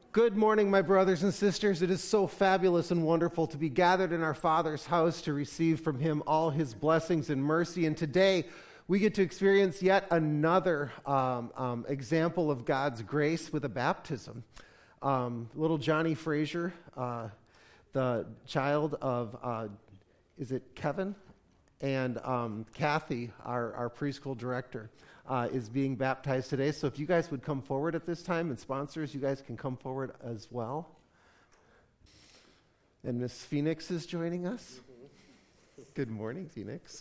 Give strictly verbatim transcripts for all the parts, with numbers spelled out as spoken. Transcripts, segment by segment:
Good morning, my brothers and sisters. It is so fabulous and wonderful to be gathered in our Father's house to receive from Him all His blessings and mercy. And today, we get to experience yet another um, um, example of God's grace with a baptism. Um, little Johnny Frazier, uh, the child of, uh, is it Kevin? And um, Kathy, our, our preschool director, uh, is being baptized today. So if you guys would come forward at this time, and sponsors, you guys can come forward as well. And Miss Phoenix is joining us. Mm-hmm. Good morning, Phoenix.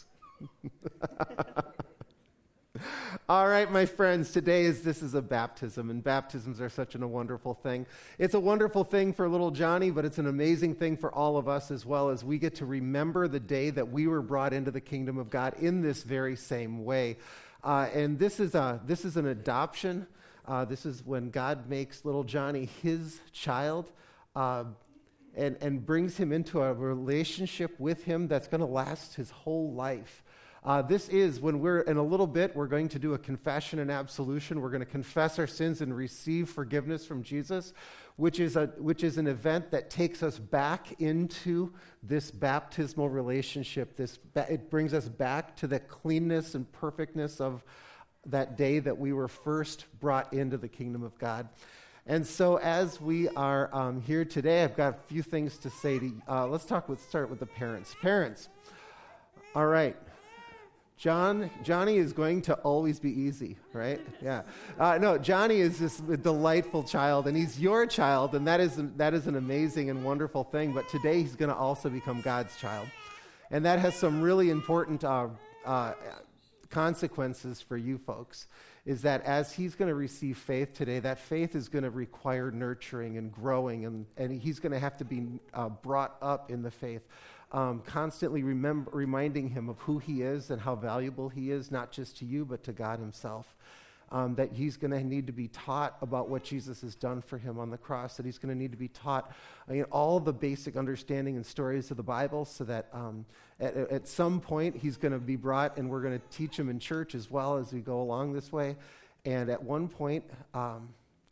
All right, my friends, today is this is a baptism, and baptisms are such an, a wonderful thing. It's a wonderful thing for little Johnny, but it's an amazing thing for all of us as well, as we get to remember the day that we were brought into the kingdom of God in this very same way. Uh, and this is a this is an adoption. Uh, this is when God makes little Johnny His child, uh, and and brings him into a relationship with Him that's going to last his whole life. Uh, this is when we're, in a little bit, we're going to do a confession and absolution. We're going to confess our sins and receive forgiveness from Jesus, which is a which is an event that takes us back into this baptismal relationship. This it brings us back to the cleanness and perfectness of that day that we were first brought into the kingdom of God. And so, as we are um, here today, I've got a few things to say to you. Uh, let's talk. Let's start with the parents. Parents, all right. John, Johnny is going to always be easy, right? Yeah. Uh, no, Johnny is this delightful child, and he's your child, and that is that is an amazing and wonderful thing. But today he's going to also become God's child, and that has some really important uh, uh, consequences for you folks. Is that as he's going to receive faith today, that faith is going to require nurturing and growing, and, and he's going to have to be uh, brought up in the faith. Um, constantly remember, reminding him of who he is and how valuable he is, not just to you, but to God Himself. Um, that he's going to need to be taught about what Jesus has done for him on the cross, that he's going to need to be taught you know, all the basic understanding and stories of the Bible, so that um, at, at some point he's going to be brought, and we're going to teach him in church as well as we go along this way. And at one point, um,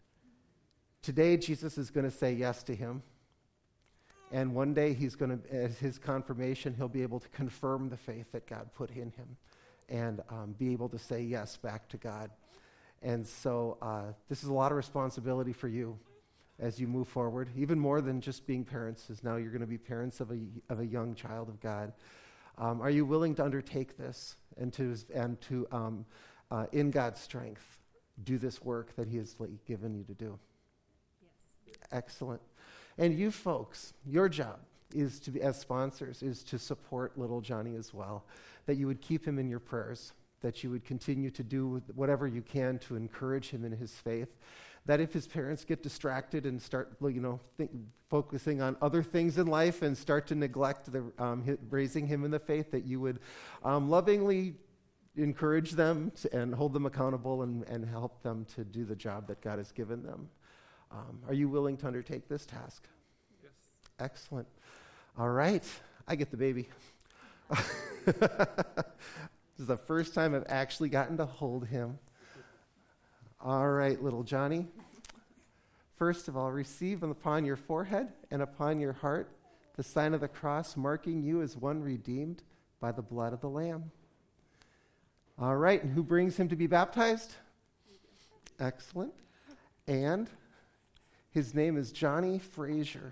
today Jesus is going to say yes to him. And one day he's going to, as his confirmation, he'll be able to confirm the faith that God put in him and um, be able to say yes back to God. And so uh, this is a lot of responsibility for you as you move forward, even more than just being parents, as now you're going to be parents of a, of a young child of God. Um, are you willing to undertake this and to, and to um, uh, in God's strength, do this work that He has given you to do? Yes. Excellent. And you folks, your job is to be, as sponsors, is to support little Johnny as well, that you would keep him in your prayers, that you would continue to do whatever you can to encourage him in his faith, that if his parents get distracted and start, you know, think, focusing on other things in life and start to neglect the, um, his, raising him in the faith, that you would um, lovingly encourage them to, and hold them accountable and, and help them to do the job that God has given them. Um, are you willing to undertake this task? Yes. Excellent. All right. I get the baby. This is the first time I've actually gotten to hold him. All right, little Johnny. First of all, receive upon your forehead and upon your heart the sign of the cross, marking you as one redeemed by the blood of the Lamb. All right, and who brings him to be baptized? Excellent. And his name is Johnny Frazier.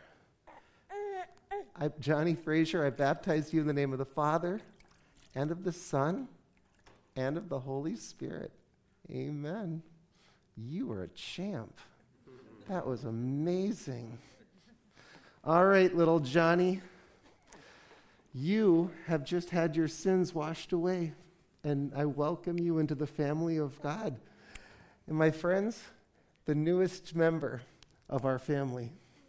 I, Johnny Frazier, I baptize you in the name of the Father, and of the Son, and of the Holy Spirit. Amen. You are a champ. That was amazing. All right, little Johnny. You have just had your sins washed away, and I welcome you into the family of God. And my friends, the newest member of our family.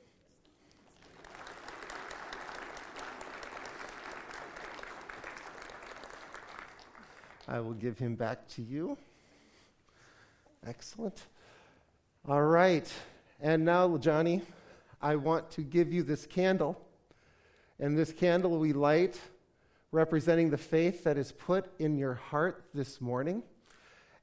I will give him back to you. Excellent. All right. And now, Johnny, I want to give you this candle. And this candle we light representing the faith that is put in your heart this morning.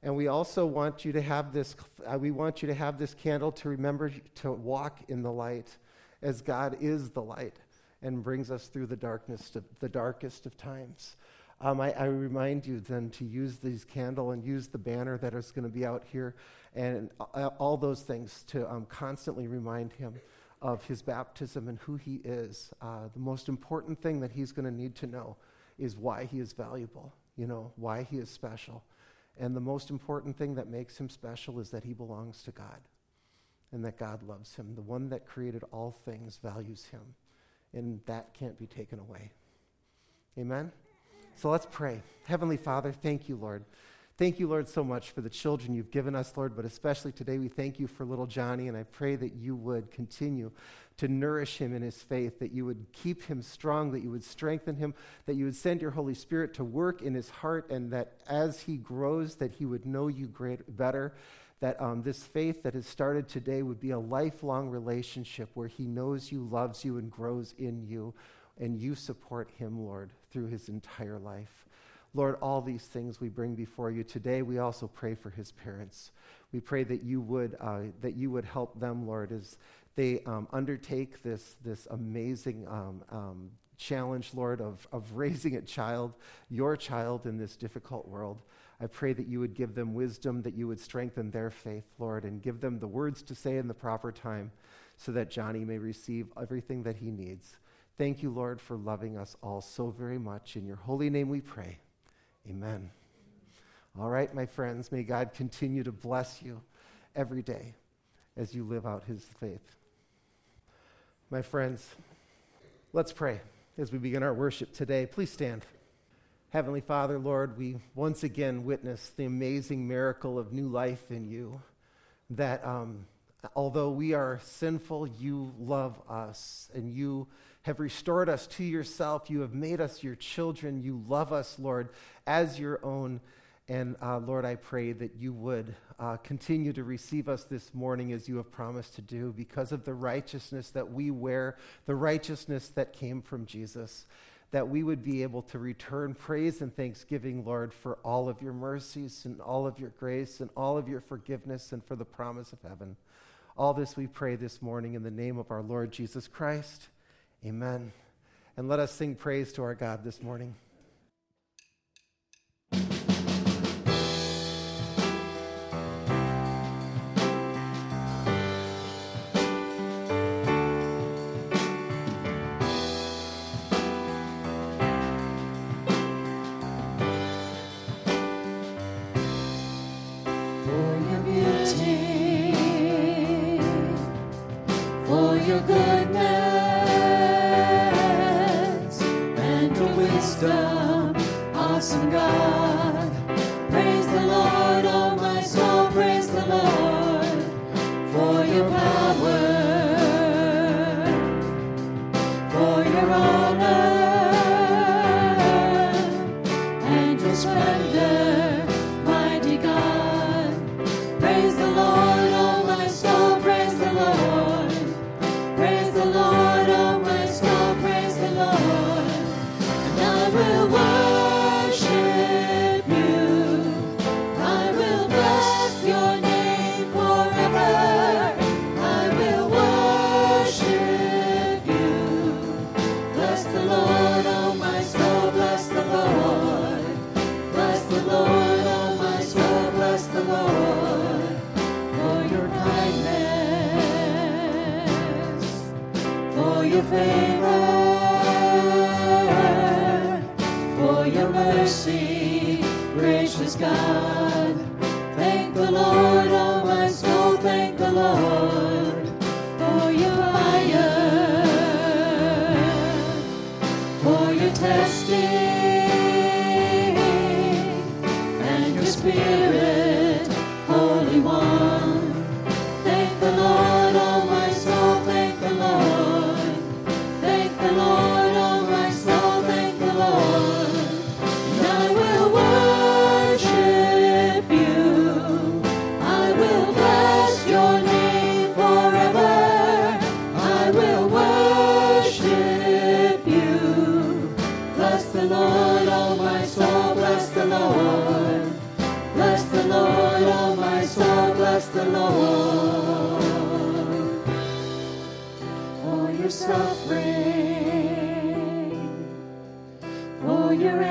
And we also want you to have this, uh, we want you to have this candle to remember to walk in the light, as God is the light and brings us through the darkness, of, the darkest of times. Um, I, I remind you then to use these candle and use the banner that is going to be out here and uh, all those things to um, constantly remind him of his baptism and who he is. Uh, the most important thing that he's going to need to know is why he is valuable, you know, why he is special. And the most important thing that makes him special is that he belongs to God and that God loves him. The one that created all things values him, and that can't be taken away. Amen? So let's pray. Heavenly Father, thank you, Lord. Thank you, Lord, so much for the children you've given us, Lord, but especially today we thank you for little Johnny, and I pray that you would continue to nourish him in his faith, that you would keep him strong, that you would strengthen him, that you would send your Holy Spirit to work in his heart, and that as he grows, that he would know you great, better, that um, this faith that has started today would be a lifelong relationship where he knows you, loves you, and grows in you, and you support him, Lord, through his entire life. Lord, all these things we bring before you today. We also pray for his parents. We pray that you would uh, that you would help them, Lord, as they um, undertake this this amazing um, um, challenge, Lord, of of raising a child, your child, in this difficult world. I pray that you would give them wisdom, that you would strengthen their faith, Lord, and give them the words to say in the proper time, so that Johnny may receive everything that he needs. Thank you, Lord, for loving us all so very much. In your holy name we pray. Amen. All right, my friends, may God continue to bless you every day as you live out his faith. My friends, let's pray as we begin our worship today. Please stand. Heavenly Father, Lord, we once again witness the amazing miracle of new life in you, that um, although we are sinful, you love us, and you have restored us to yourself. You have made us your children. You love us, Lord, as your own. And uh, Lord, I pray that you would uh, continue to receive us this morning as you have promised to do, because of the righteousness that we wear, the righteousness that came from Jesus, that we would be able to return praise and thanksgiving, Lord, for all of your mercies and all of your grace and all of your forgiveness and for the promise of heaven. All this we pray this morning in the name of our Lord Jesus Christ. Amen. And let us sing praise to our God this morning. For your beauty, for your goodness, awesome God. Praise the Lord, oh my soul, praise the Lord for your power, for your honor, and your splendor, mighty God. Praise the Lord, oh my soul, praise the Lord. Praise the Lord, oh my soul, praise the Lord. And I will worship you. I will bless your name forever. I will worship you. Bless the Lord, oh my soul, bless the Lord. Bless the Lord, oh my soul, bless the Lord. For your kindness, for your favor, for your mercy, gracious God. Thank the Lord, oh my soul, thank the Lord for your fire, for your testing, and your Spirit, Holy One. Thank the Lord, oh my soul, thank the Lord. Thank the Lord, oh my soul, thank the Lord. And I will worship suffering, for your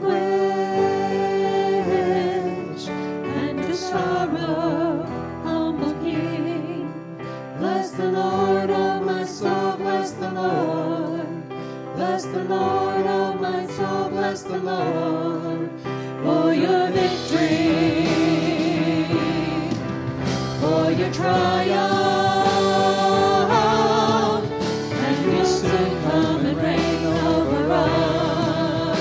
anguish and your sorrow, humble King. Bless the Lord, oh my soul, bless the Lord. Bless the Lord, oh my soul, bless the Lord, for your victory, for your triumph, and you'll soon come and reign over us.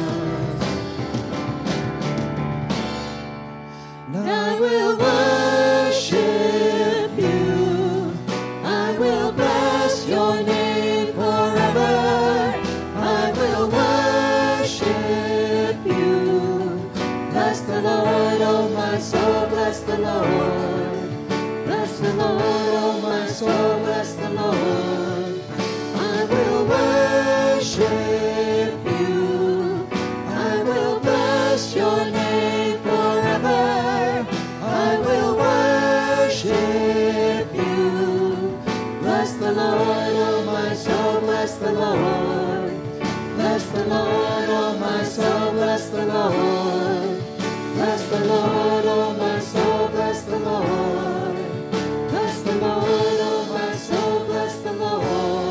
And I will worship you, I will bless your name forever. I will worship you. Bless the Lord, oh my soul, bless the Lord. Bless the Lord, oh my soul, bless the Lord. I will worship you. I will bless your name forever. I will worship you. Bless the Lord, oh my soul, bless the Lord. Bless the Lord, oh my soul, bless the Lord. Bless the Lord, oh my soul, bless the Lord. Bless the Lord, oh my soul, bless the Lord.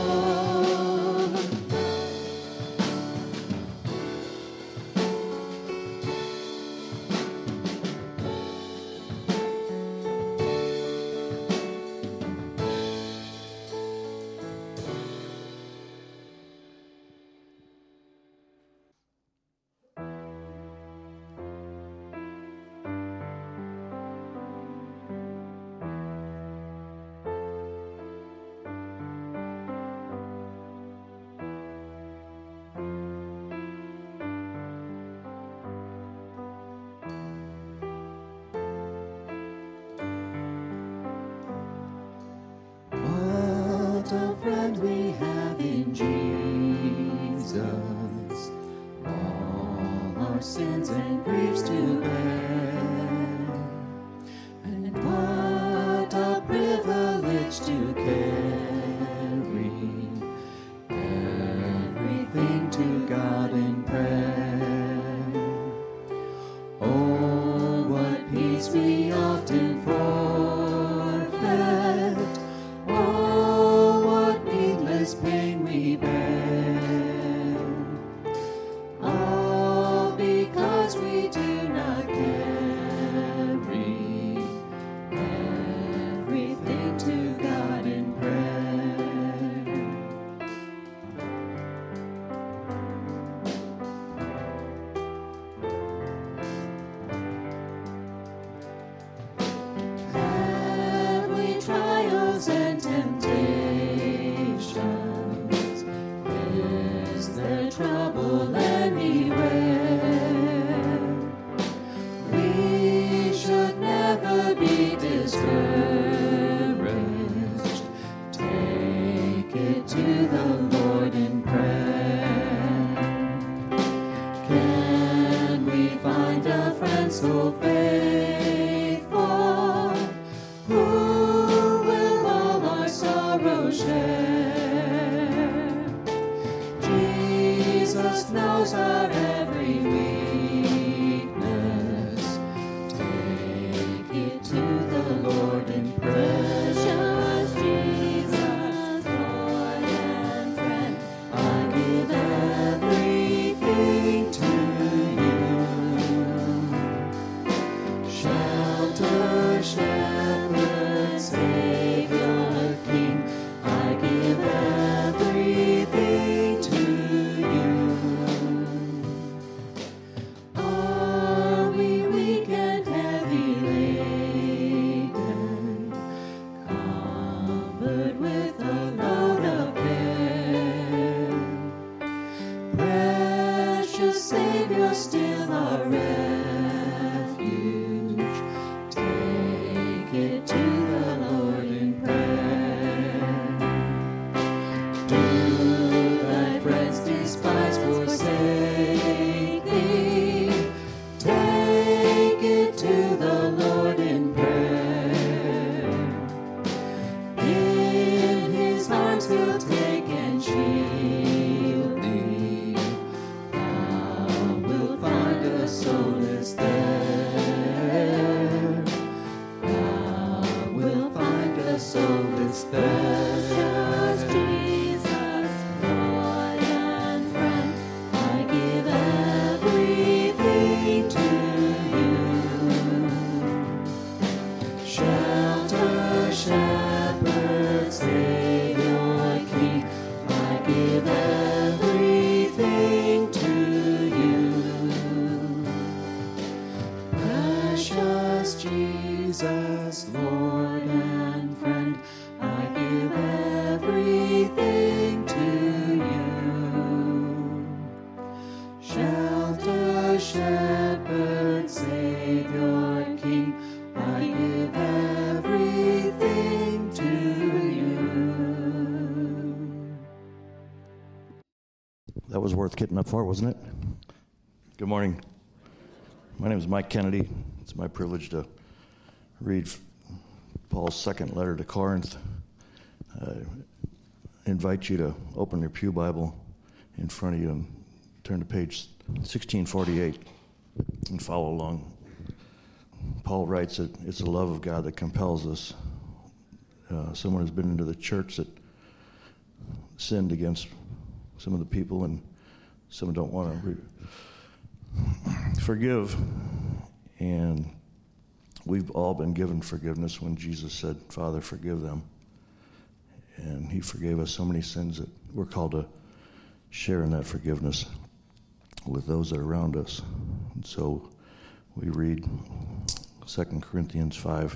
What a friend we have in Jesus, all our sins and griefs to bear. And what a privilege to carry everything to God in prayer. Oh, what peace we often forfeit. Oh, what needless pain we bear, all because we do not carry everything to God in prayer. Precious Jesus, Lord and friend, I give everything to you. Shelter, shepherd, Savior, King, I give everything to you. Precious Jesus, Lord and friend, I give everything to you. Shelter, shepherd, Savior, King, I give everything to you. That was worth getting up for, wasn't it? Good morning. My name is Mike Kennedy. It's my privilege to read Paul's second letter to Corinth. I invite you to open your pew Bible in front of you and turn to page sixteen forty-eight and follow along. Paul writes that it's the love of God that compels us. Uh, someone has been into the church that sinned against some of the people, and some don't want to re- forgive. And we've all been given forgiveness when Jesus said, Father, forgive them. And he forgave us so many sins that we're called to share in that forgiveness with those that are around us. And so we read Second Corinthians five.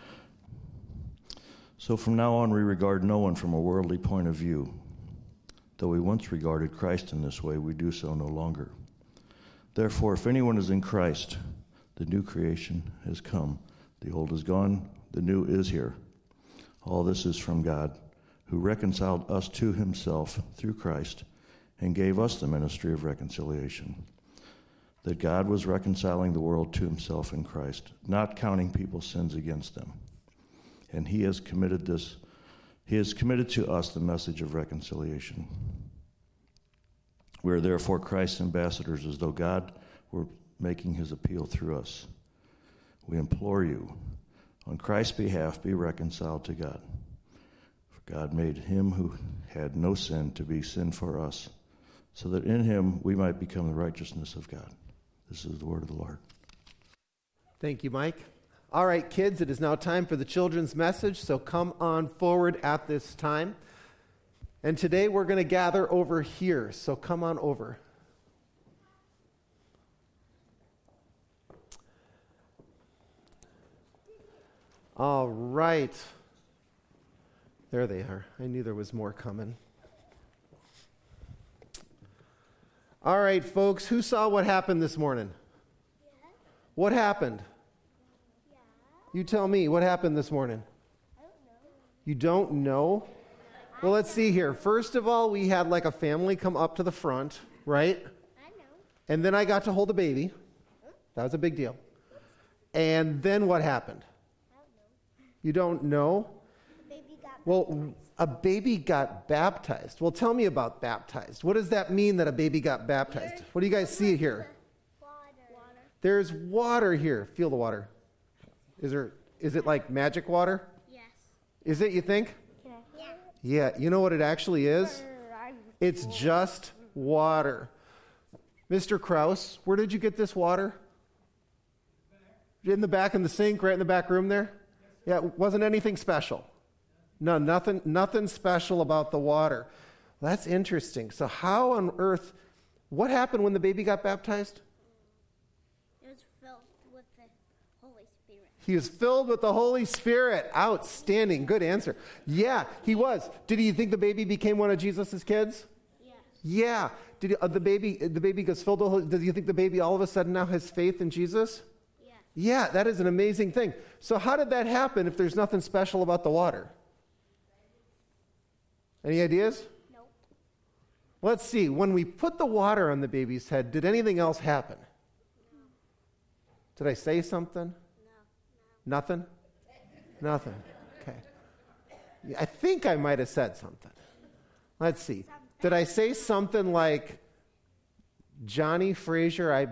So from now on we regard no one from a worldly point of view. Though we once regarded Christ in this way, we do so no longer. Therefore, if anyone is in Christ, the new creation has come. The old is gone, the new is here. All this is from God, who reconciled us to himself through Christ and gave us the ministry of reconciliation. That God was reconciling the world to himself in Christ, not counting people's sins against them. And he has committed this He has committed to us the message of reconciliation. We are therefore Christ's ambassadors, as though God were making his appeal through us. We implore you, on Christ's behalf, be reconciled to God. For God made him who had no sin to be sin for us, so that in him we might become the righteousness of God. This is the word of the Lord. Thank you, Mike. All right, kids, it is now time for the children's message, so come on forward at this time. And today we're going to gather over here, so come on over. All right. There they are. I knew there was more coming. All right, folks, who saw what happened this morning? Yeah. What happened? Yeah. You tell me, what happened this morning? I don't know. You don't know? Well, let's see here. First of all, we had like a family come up to the front, right? I know. And then I got to hold a baby. That was a big deal. And then what happened? I don't know. You don't know? Baby got Well, a baby got baptized. Well, tell me about baptized. What does that mean that a baby got baptized? What do you guys see here? water. Water. There's water here. Feel the water. Is there? Is it like magic water? Yes. Is it, you think? Can I feel it? Yeah, you know what it actually is? It's just water. Mister Kraus, where did you get this water? In the back in the sink, right in the back room there? Yeah, it wasn't anything special. No, nothing, nothing special about the water. Well, that's interesting. So how on earth, what happened when the baby got baptized? It was filled with the Holy Spirit. He was filled with the Holy Spirit. Outstanding. Good answer. Yeah, he was. Did you think the baby became one of Jesus' kids? Yes. Yeah. Did he, uh, the baby the baby gets filled with the Holy, do you think the baby all of a sudden now has faith in Jesus? Yes. Yeah, that is an amazing thing. So how did that happen if there's nothing special about the water? Any ideas? Nope. Let's see. When we put the water on the baby's head, did anything else happen? No. Did I say something? No. Nothing? Nothing. Okay. Yeah, I think I might have said something. Let's see. Did I say something like, Johnny Frazier, I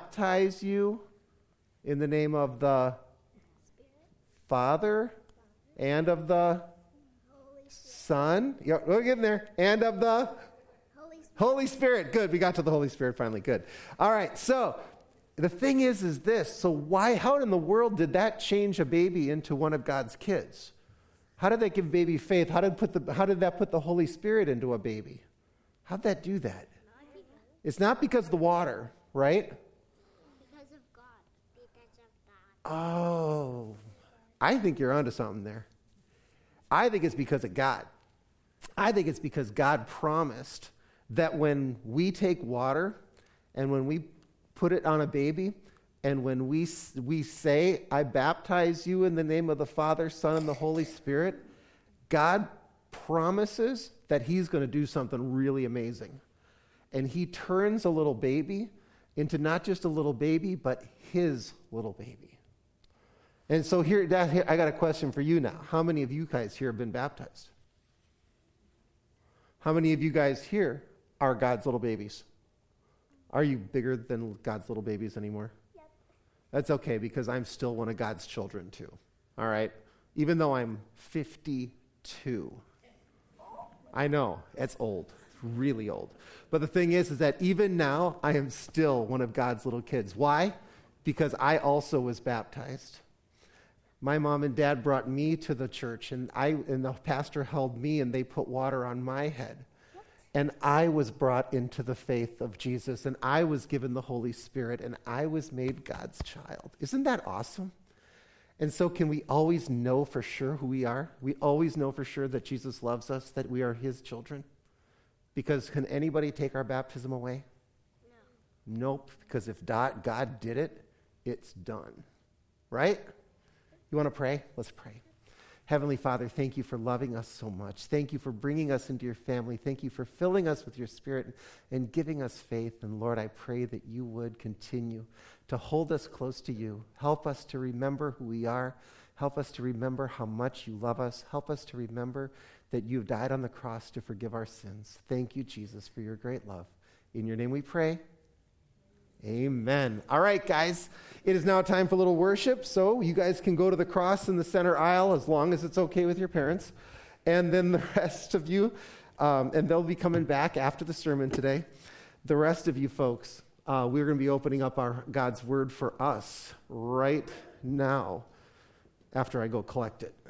baptize you in the name of the Father and of the Holy Spirit. Son. Yep, we're getting there. And of the Holy Spirit. Holy Spirit. Good. We got to the Holy Spirit finally. Good. All right. So the thing is, is this. So why, how in the world did that change a baby into one of God's kids? How did that give baby faith? How did, put the, how did that put the Holy Spirit into a baby? How'd that do that? Not because, It's not because of the water, right? because of God. Because of God. Oh, I think you're onto something there. I think it's because of God. I think it's because God promised that when we take water and when we put it on a baby and when we we say, I baptize you in the name of the Father, Son, and the Holy Spirit, God promises that he's going to do something really amazing. And he turns a little baby into not just a little baby, but his little baby. And so here, Dad, here, I got a question for you now. How many of you guys here have been baptized? How many of you guys here are God's little babies? Are you bigger than God's little babies anymore? Yep. That's okay, because I'm still one of God's children too. All right? Even though I'm fifty-two. I know, it's old. It's really old. But the thing is, is that even now, I am still one of God's little kids. Why? Because I also was baptized. My mom and dad brought me to the church, and I and the pastor held me, and they put water on my head. And I was brought into the faith of Jesus, and I was given the Holy Spirit, and I was made God's child. Isn't that awesome? And so can we always know for sure who we are? We always know for sure that Jesus loves us, that we are his children? Because can anybody take our baptism away? No. Nope, because if God did it, it's done. Right? You want to pray? Let's pray. Heavenly Father, thank you for loving us so much. Thank you for bringing us into your family. Thank you for filling us with your Spirit and giving us faith. And Lord, I pray that you would continue to hold us close to you. Help us to remember who we are. Help us to remember how much you love us. Help us to remember that you have died on the cross to forgive our sins. Thank you, Jesus, for your great love. In your name we pray. Amen. All right, guys. It is now time for a little worship, so you guys can go to the cross in the center aisle as long as it's okay with your parents. And then the rest of you, um, and they'll be coming back after the sermon today. The rest of you folks, uh, we're going to be opening up our God's Word for us right now after I go collect it.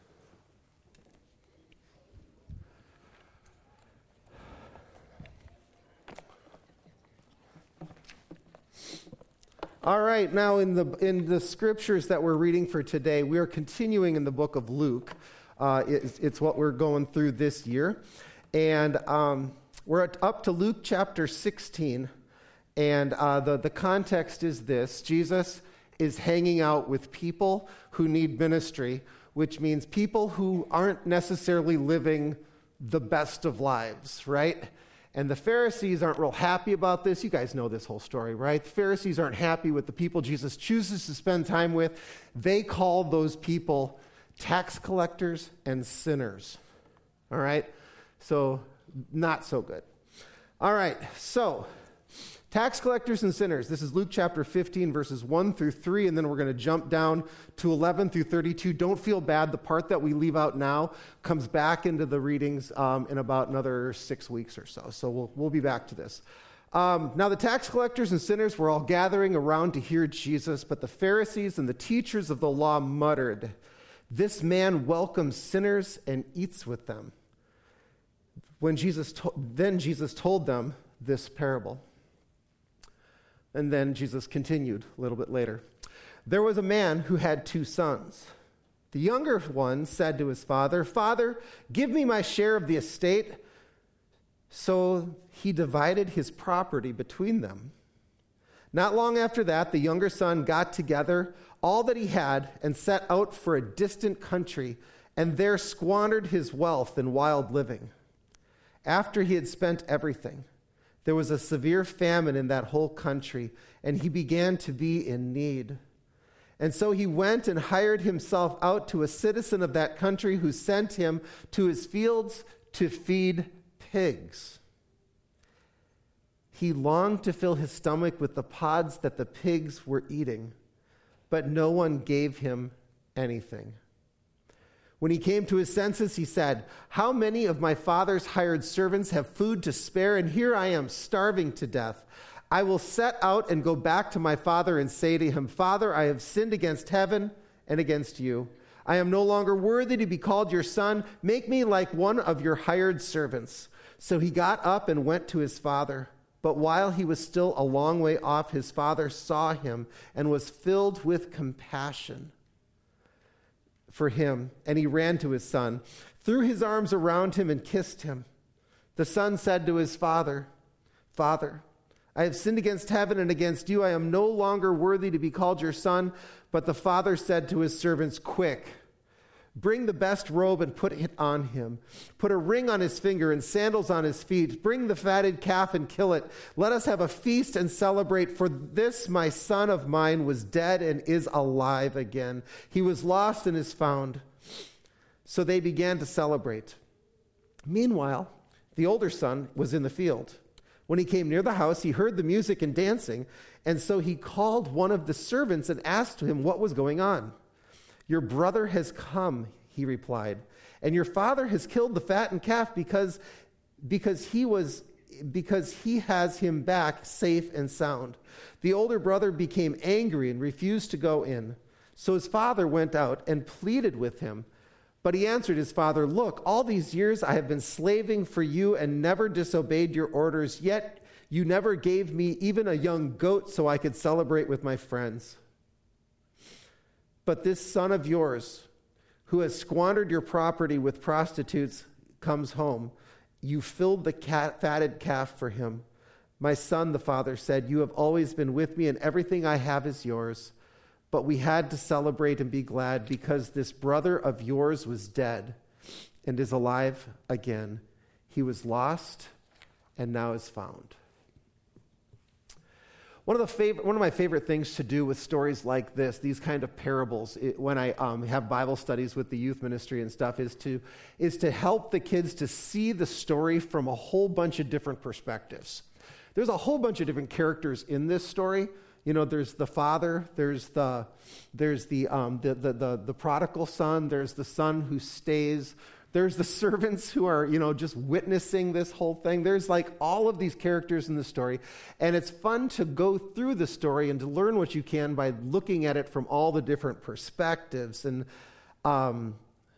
All right, now in the in the scriptures that we're reading for today, we are continuing in the book of Luke. Uh, it's, it's what we're going through this year. And um, we're at, up to Luke chapter sixteen. And uh, the, the context is this. Jesus is hanging out with people who need ministry, which means people who aren't necessarily living the best of lives, right? And the Pharisees aren't real happy about this. You guys know this whole story, right? The Pharisees aren't happy with the people Jesus chooses to spend time with. They call those people tax collectors and sinners. All right? So, not so good. All right, so tax collectors and sinners. This is Luke chapter fifteen, verses one through three, and then we're going to jump down to eleven through thirty-two. Don't feel bad. The part that we leave out now comes back into the readings um, in about another six weeks or so. So we'll, we'll be back to this. Um, now the tax collectors and sinners were all gathering around to hear Jesus, but the Pharisees and the teachers of the law muttered, "This man welcomes sinners and eats with them." When Jesus to- then Jesus told them this parable. And then Jesus continued a little bit later. There was a man who had two sons. The younger one said to his father, "Father, give me my share of the estate." So he divided his property between them. Not long after that, the younger son got together all that he had and set out for a distant country, and there squandered his wealth in wild living. After he had spent everything, there was a severe famine in that whole country, and he began to be in need. And so he went and hired himself out to a citizen of that country who sent him to his fields to feed pigs. He longed to fill his stomach with the pods that the pigs were eating, but no one gave him anything. When he came to his senses, he said, "How many of my father's hired servants have food to spare, and here I am starving to death? I will set out and go back to my father and say to him, 'Father, I have sinned against heaven and against you. I am no longer worthy to be called your son. Make me like one of your hired servants.' So he got up and went to his father. But while he was still a long way off, his father saw him and was filled with compassion for him, and he ran to his son, threw his arms around him, and kissed him. The son said to his father, 'Father, I have sinned against heaven and against you. I am no longer worthy to be called your son.' But the father said to his servants, 'Quick, bring the best robe and put it on him. Put a ring on his finger and sandals on his feet. Bring the fatted calf and kill it. Let us have a feast and celebrate. For this my son of mine was dead and is alive again. He was lost and is found.' So they began to celebrate. Meanwhile, the older son was in the field. When he came near the house, he heard the music and dancing, and so he called one of the servants and asked him what was going on. 'Your brother has come,' he replied, 'and your father has killed the fattened calf because, because he was because he has him back safe and sound.' The older brother became angry and refused to go in. So his father went out and pleaded with him. But he answered his father, 'Look, all these years I have been slaving for you and never disobeyed your orders, yet you never gave me even a young goat so I could celebrate with my friends. But this son of yours, who has squandered your property with prostitutes, comes home. You filled the cat, fatted calf for him.' 'My son,' the father said, 'you have always been with me, and everything I have is yours. But we had to celebrate and be glad because this brother of yours was dead and is alive again. He was lost and now is found.'" One of the favorite, one of my favorite things to do with stories like this, these kind of parables, it, when I um, have Bible studies with the youth ministry and stuff, is to is to help the kids to see the story from a whole bunch of different perspectives. There's a whole bunch of different characters in this story. You know, there's the father, there's the there's the um, the, the the the prodigal son, there's the son who stays. There's the servants who are, you know, just witnessing this whole thing. There's like all of these characters in the story. And it's fun to go through the story and to learn what you can by looking at it from all the different perspectives. And um,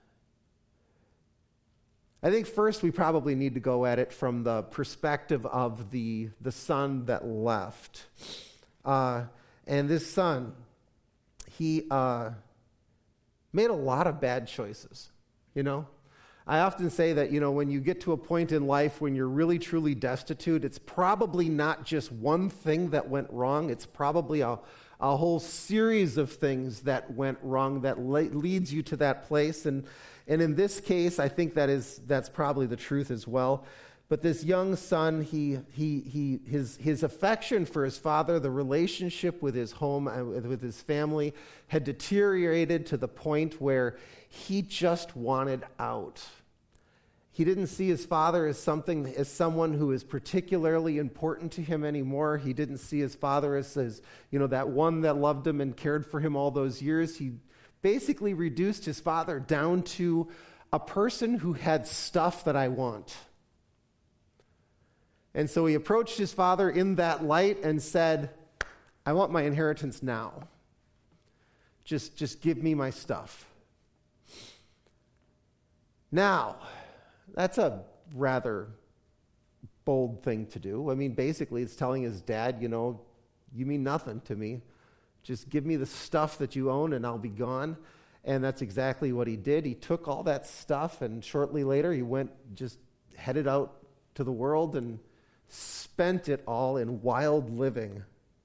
I think first we probably need to go at it from the perspective of the, the son that left. Uh, and this son, he uh, made a lot of bad choices, you know. I often say that, you know, when you get to a point in life when you're really, truly destitute, it's probably not just one thing that went wrong. It's probably a, a whole series of things that went wrong that le- leads you to that place. And and in this case, I think that is that's probably the truth as well. But this young son, he he he his his affection for his father, the relationship with his home and with his family had deteriorated to the point where he just wanted out. He didn't see his father as something, as someone who is particularly important to him anymore. He didn't see his father as, as, you know, that one that loved him and cared for him all those years. He basically reduced his father down to a person who had stuff that I want. And so he approached his father in that light and said, "I want my inheritance now. Just, just give me my stuff." Now, that's a rather bold thing to do. I mean, basically, it's telling his dad, you know, you mean nothing to me. Just give me the stuff that you own and I'll be gone. And that's exactly what he did. He took all that stuff, and shortly later, he went, just headed out to the world and spent it all in wild living.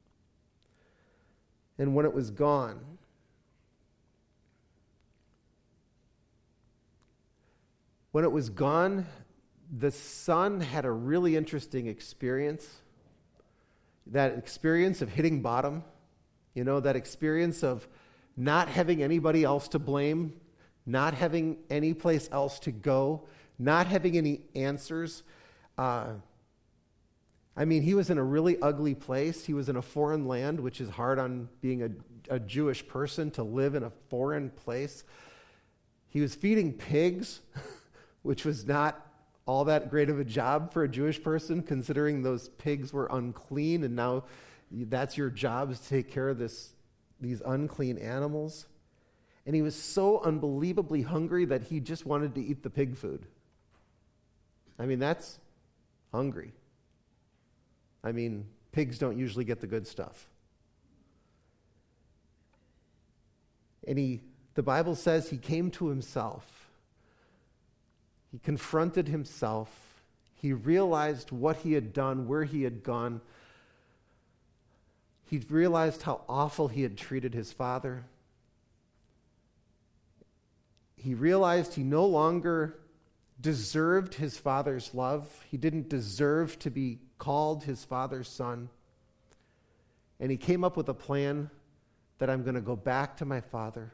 And when it was gone, When it was gone, the son had a really interesting experience. That experience of hitting bottom, you know, that experience of not having anybody else to blame, not having any place else to go, not having any answers. Uh, I mean, he was in a really ugly place. He was in a foreign land, which is hard on being a, a Jewish person to live in a foreign place. He was feeding pigs, which was not all that great of a job for a Jewish person, considering those pigs were unclean, and now that's your job, is to take care of this, these unclean animals. And he was so unbelievably hungry that he just wanted to eat the pig food. I mean, that's hungry. I mean, pigs don't usually get the good stuff. And he, the Bible says he came to himself. He confronted himself. He realized what he had done, where he had gone. He realized how awful he had treated his father. He realized he no longer deserved his father's love. He didn't deserve to be called his father's son. And he came up with a plan that I'm going to go back to my father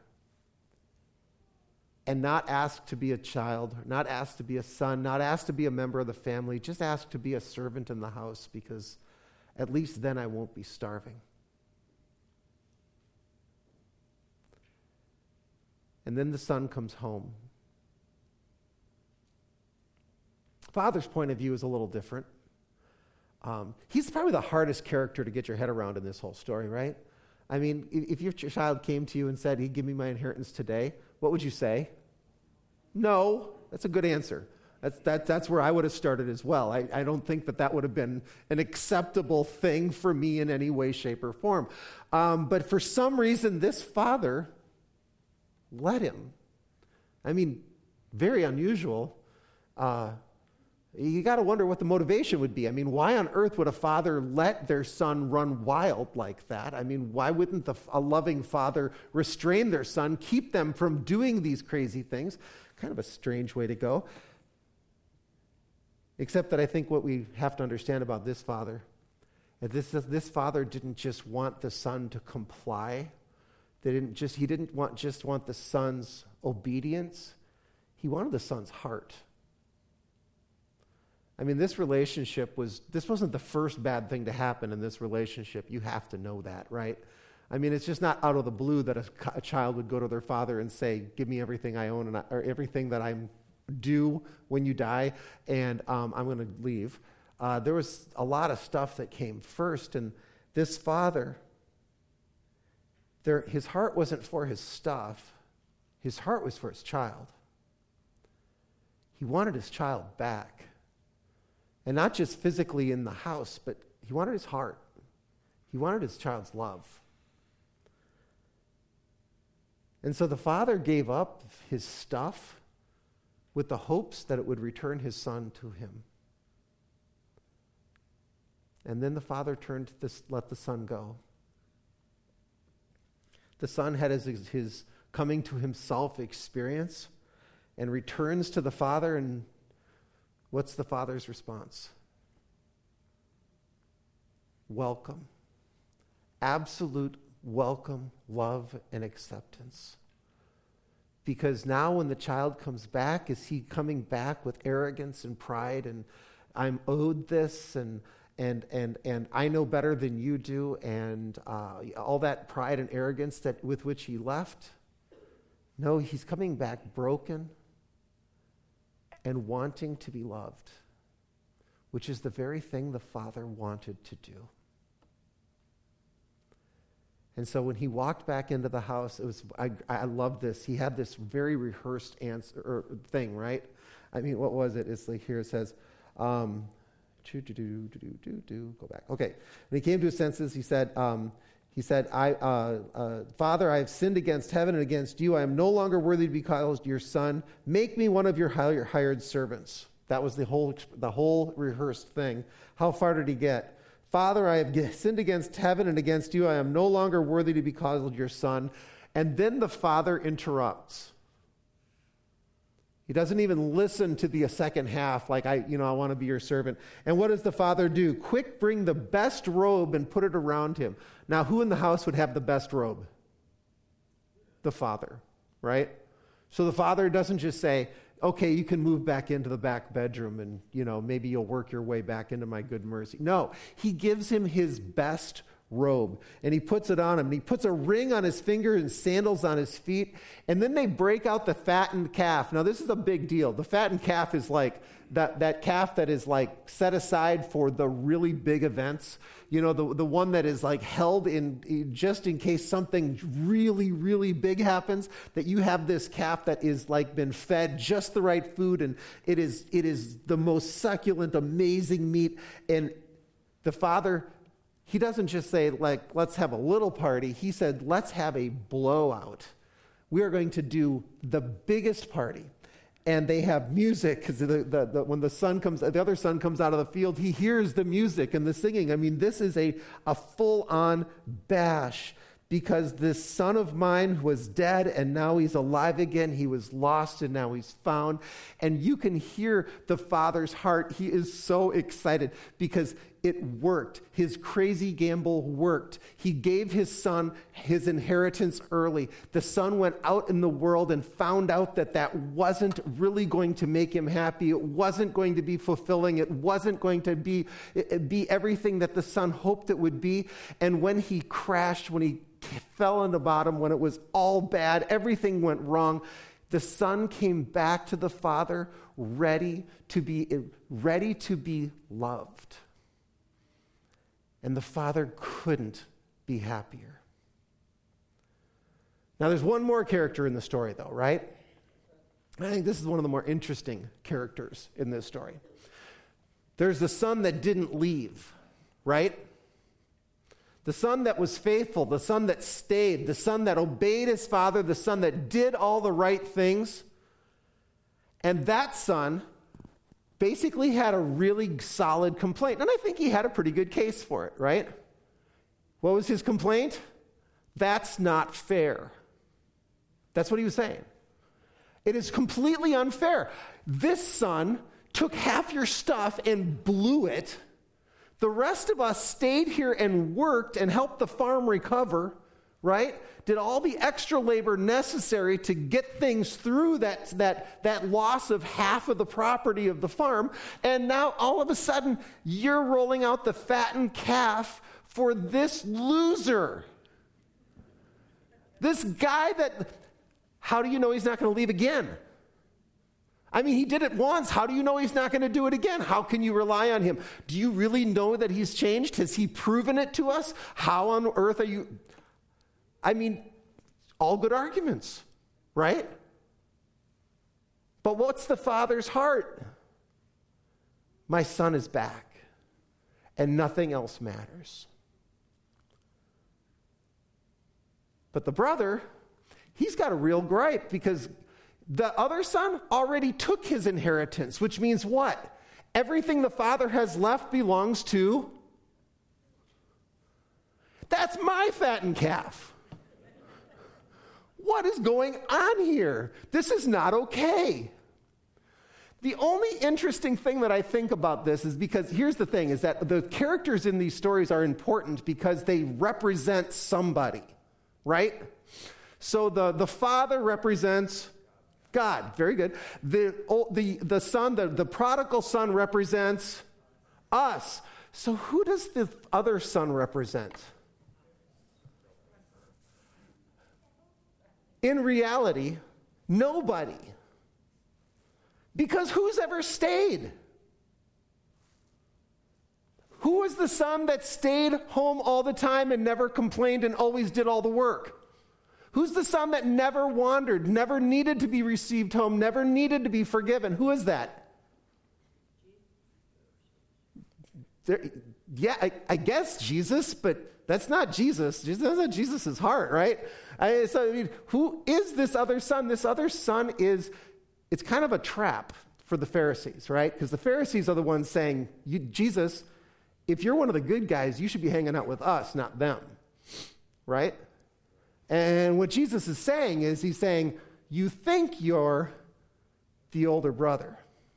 and not ask to be a child, not ask to be a son, not ask to be a member of the family, just ask to be a servant in the house, because at least then I won't be starving. And then the son comes home. Father's point of view is a little different. Um, he's probably the hardest character to get your head around in this whole story, right? I mean, if your child came to you and said, "Hey, give me my inheritance today," what would you say? No. That's a good answer. That's, that, that's where I would have started as well. I, I don't think that that would have been an acceptable thing for me in any way, shape, or form. Um, but for some reason, this father let him. I mean, very unusual. Uh, you got to wonder what the motivation would be. I mean, why on earth would a father let their son run wild like that? I mean, why wouldn't the, a loving father restrain their son, keep them from doing these crazy things? Kind of a strange way to go. Except that I think what we have to understand about this father, is this, this father didn't just want the son to comply. They didn't just, he didn't want, just want the son's obedience. He wanted the son's heart. I mean, this relationship was, this wasn't the first bad thing to happen in this relationship. You have to know that, right? I mean, it's just not out of the blue that a, a child would go to their father and say, "Give me everything I own and I, or everything that I'm due when you die, and um, I'm going to leave." Uh, there was a lot of stuff that came first, and this father, there, his heart wasn't for his stuff. His heart was for his child. He wanted his child back. And not just physically in the house, but he wanted his heart. He wanted his child's love. And so the father gave up his stuff with the hopes that it would return his son to him. And then the father turned to this, let the son go. The son had his, his coming to himself experience and returns to the father, and what's the father's response? Welcome. Absolute welcome, love, and acceptance. Because now when the child comes back, is he coming back with arrogance and pride and I'm owed this and and and and I know better than you do, and uh, all that pride and arrogance that with which he left? No, he's coming back broken and wanting to be loved, which is the very thing the father wanted to do. And so when he walked back into the house, it was I, I love this. He had this very rehearsed answer or thing, right? I mean, what was it? It's like here it says, um, do do do do do do. Go back. Okay. When he came to his senses, he said, um, he said, "I, uh, uh, Father, I have sinned against heaven and against you. I am no longer worthy to be called your son. Make me one of your hired servants." That was the whole the whole rehearsed thing. How far did he get? "Father, I have sinned against heaven and against you. I am no longer worthy to be called your son." And then the father interrupts. He doesn't even listen to the second half, like, I, you know, I want to be your servant. And what does the father do? "Quick, bring the best robe and put it around him." Now, who in the house would have the best robe? The father, right? So the father doesn't just say, "Okay, you can move back into the back bedroom and, you know, maybe you'll work your way back into my good mercy." No, he gives him his best robe. And he puts it on him. And he puts a ring on his finger and sandals on his feet. And then they break out the fattened calf. Now, this is a big deal. The fattened calf is like that, that calf that is like set aside for the really big events. You know, the, the one that is like held in just in case something really, really big happens, that you have this calf that is like been fed just the right food, and it is it is the most succulent, amazing meat. And the father, he doesn't just say, like, let's have a little party. He said, let's have a blowout. We are going to do the biggest party. And they have music, because the, the, the, when the son comes, the other son comes out of the field, he hears the music and the singing. I mean, this is a, a full-on bash, because this son of mine was dead and now he's alive again. He was lost and now he's found. And you can hear the father's heart. He is so excited because it worked. His crazy gamble worked. He gave his son his inheritance early. The son went out in the world and found out that that wasn't really going to make him happy. It wasn't going to be fulfilling. It wasn't going to be, be everything that the son hoped it would be. And when he crashed, when he fell on the bottom, when it was all bad, everything went wrong, the son came back to the father ready to be, ready to be loved. And the father couldn't be happier. Now, there's one more character in the story, though, right? I think this is one of the more interesting characters in this story. There's the son that didn't leave, right? The son that was faithful, the son that stayed, the son that obeyed his father, the son that did all the right things. And that son basically had a really solid complaint. And I think he had a pretty good case for it, right? What was his complaint? That's not fair. That's what he was saying. It is completely unfair. This son took half your stuff and blew it. The rest of us stayed here and worked and helped the farm recover, right? Did all the extra labor necessary to get things through that, that, that loss of half of the property of the farm. And now all of a sudden, you're rolling out the fattened calf for this loser. This guy that, how do you know he's not going to leave again? I mean, he did it once. How do you know he's not going to do it again? How can you rely on him? Do you really know that he's changed? Has he proven it to us? How on earth are you... I mean, all good arguments, right? But what's the father's heart? My son is back, and nothing else matters. But the brother, he's got a real gripe, because the other son already took his inheritance, which means what? Everything the father has left belongs to... That's my fattened calf. What is going on here? This is not okay. The only interesting thing that I think about this is because here's the thing, is that the characters in these stories are important because they represent somebody, right? So the, the father represents God. Very good. The, the, the son, the, the prodigal son represents us. So who does the other son represent? In reality, nobody. Because who's ever stayed? Who was the son that stayed home all the time and never complained and always did all the work? Who's the son that never wandered, never needed to be received home, never needed to be forgiven? Who is that? There, yeah, I, I guess Jesus, but that's not Jesus. That's not Jesus' heart, right? I, so, I mean, who is this other son? This other son is, it's kind of a trap for the Pharisees, right? Because the Pharisees are the ones saying, you, Jesus, if you're one of the good guys, you should be hanging out with us, not them, right? And what Jesus is saying is, he's saying, you think you're the older brother.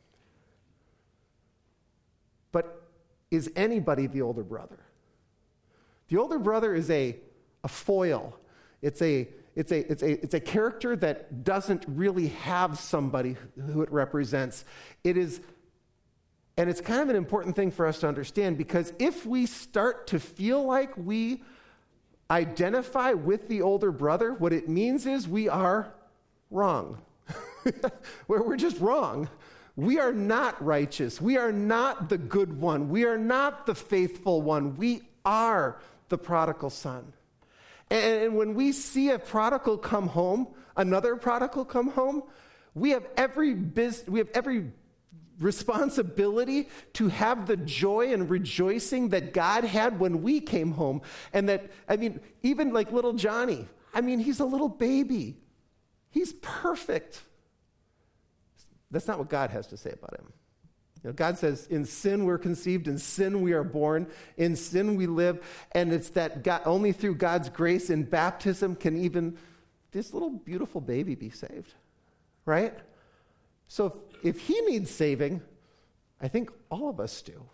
But is anybody the older brother? The older brother is a, a foil. It's a, it's, a, it's, a, it's a character that doesn't really have somebody who it represents. It is And it's kind of an important thing for us to understand, because if we start to feel like we identify with the older brother, what it means is we are wrong. Where we're just wrong. We are not righteous. We are not the good one. We are not the faithful one. We are the prodigal son. And when we see a prodigal come home, another prodigal come home, we have every biz- we have every responsibility to have the joy and rejoicing that God had when we came home. And that, I mean, even like little Johnny, I mean, he's a little baby. He's perfect. That's not what God has to say about him. You know, God says, in sin we're conceived, in sin we are born, in sin we live, and it's that God, only through God's grace in baptism can even this little beautiful baby be saved, right? So if, if he needs saving, I think all of us do.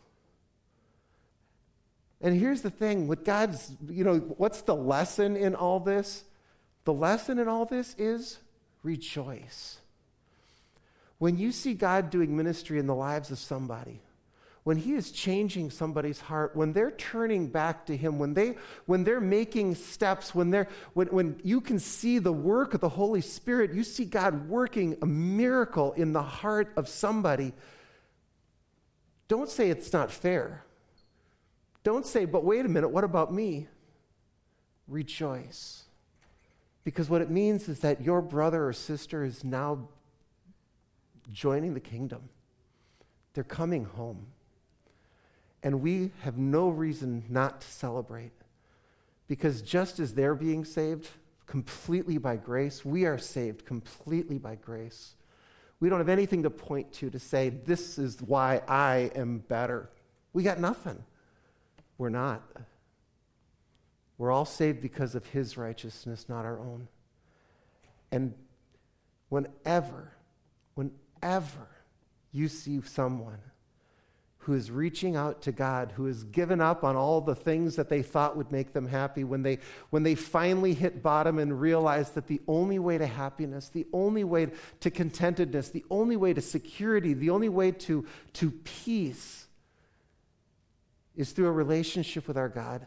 And here's the thing, with God's, you know, what's the lesson in all this? The lesson in all this is rejoice. When you see God doing ministry in the lives of somebody, when he is changing somebody's heart, when they're turning back to him, when, they, when they're making steps, when, they're, when, when you can see the work of the Holy Spirit, you see God working a miracle in the heart of somebody, don't say it's not fair. Don't say, but wait a minute, what about me? Rejoice. Because what it means is that your brother or sister is now joining the kingdom. They're coming home. And we have no reason not to celebrate. Because just as they're being saved completely by grace, we are saved completely by grace. We don't have anything to point to to say, this is why I am better. We got nothing. We're not. We're all saved because of his righteousness, not our own. And whenever, whenever you see someone who is reaching out to God, who has given up on all the things that they thought would make them happy, when they, when they finally hit bottom and realize that the only way to happiness, the only way to contentedness, the only way to security, the only way to, to peace is through a relationship with our God,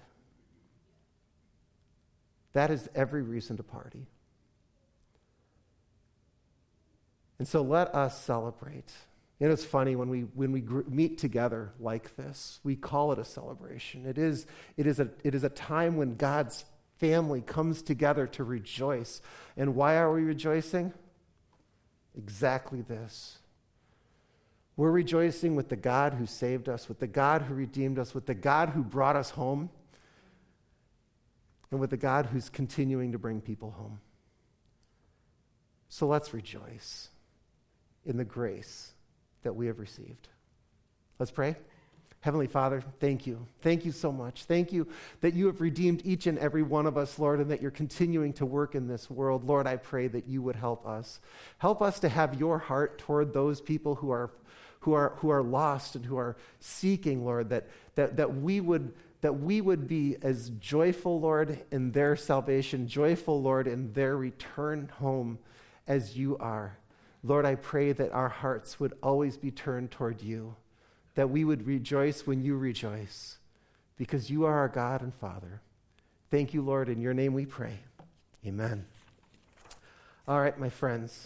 that is every reason to party. And so let us celebrate. You know, it's funny when we when we gr- meet together like this, we call it a celebration. It is it is a it is a time when God's family comes together to rejoice. And why are we rejoicing? Exactly this. We're rejoicing with the God who saved us, with the God who redeemed us, with the God who brought us home, and with the God who's continuing to bring people home. So let's rejoice in the grace that we have received. Let's pray. Heavenly Father, thank you. Thank you so much. Thank you that you have redeemed each and every one of us, Lord, and that you're continuing to work in this world. Lord, I pray that you would help us. Help us to have your heart toward those people who are who are who are lost and who are seeking, Lord, that that that we would that we would be as joyful, Lord, in their salvation, joyful, Lord, in their return home as you are. Lord, I pray that our hearts would always be turned toward you, that we would rejoice when you rejoice, because you are our God and Father. Thank you, Lord. In your name we pray. Amen. All right, my friends.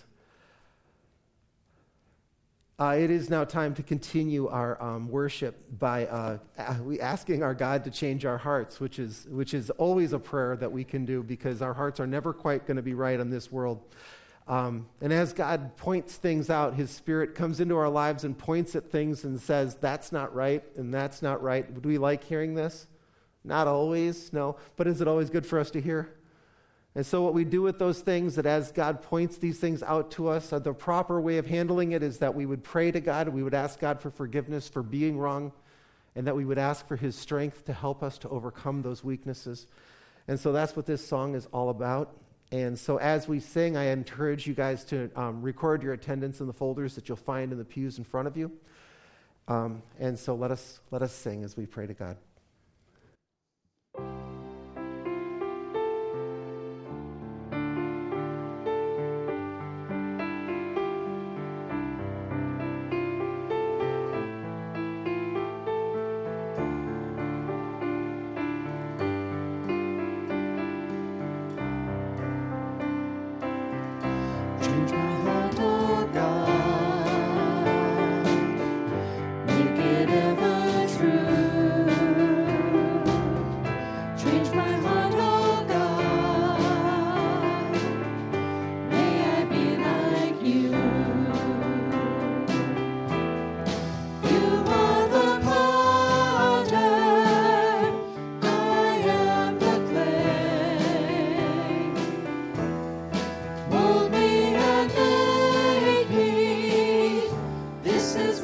Uh, it is now time to continue our um, worship by uh, a- asking our God to change our hearts, which is which is always a prayer that we can do, because our hearts are never quite going to be right in this world. Um, and as God points things out, his Spirit comes into our lives and points at things and says, that's not right, and that's not right. Do we like hearing this? Not always, no. But is it always good for us to hear? And so what we do with those things, that as God points these things out to us, uh, the proper way of handling it is that we would pray to God, we would ask God for forgiveness for being wrong, and that we would ask for his strength to help us to overcome those weaknesses. And so that's what this song is all about. And so as we sing, I encourage you guys to um, record your attendance in the folders that you'll find in the pews in front of you. Um, and so let us let us sing as we pray to God.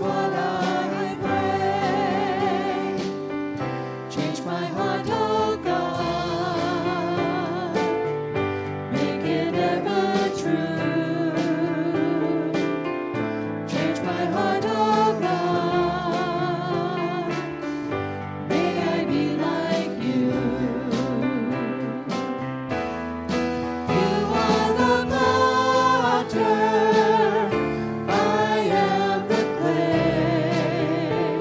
what I pray. Change my heart, oh God, make it ever true. Change my heart, oh God, may I be like you. You are the potter, I am the clay.